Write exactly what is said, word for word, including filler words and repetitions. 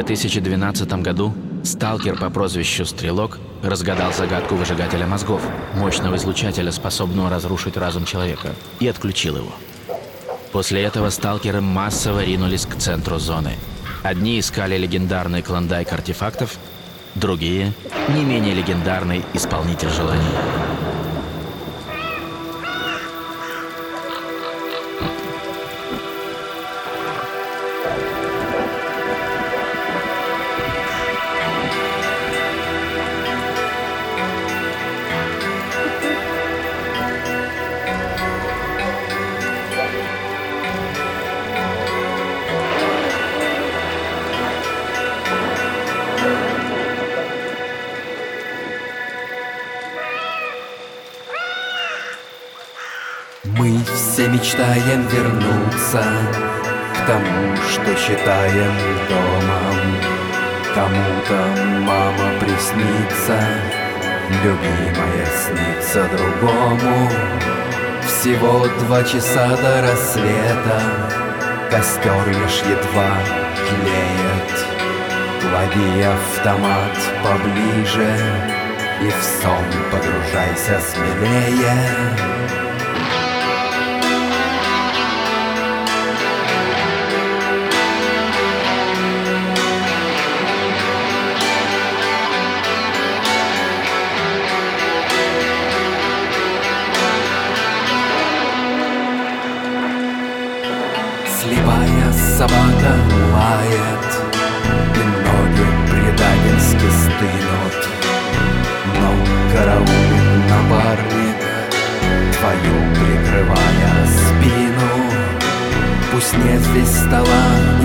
две тысячи двенадцатом году сталкер по прозвищу Стрелок разгадал загадку выжигателя мозгов, мощного излучателя, способного разрушить разум человека, и отключил его. После этого сталкеры массово ринулись к центру зоны. Одни искали легендарный клондайк артефактов, другие — не менее легендарный исполнитель желаний. Мы все мечтаем вернуться к тому, что считаем домом. Кому-то мама приснится, любимая снится другому. Всего два часа до рассвета, костер лишь едва тлеет. Клади автомат поближе и в сон погружайся смелее. Слепая собака лает, и ноги предательски стынут. Но караулит напарник, твою прикрывая спину. Пусть нет здесь стола